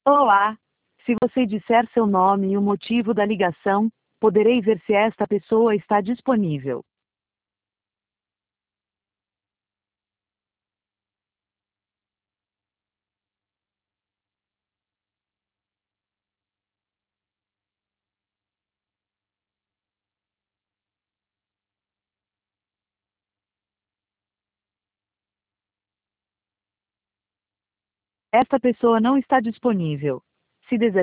Olá! Se você disser seu nome e o motivo da ligação, poderei ver se esta pessoa está disponível. Esta pessoa não está disponível. Se desejar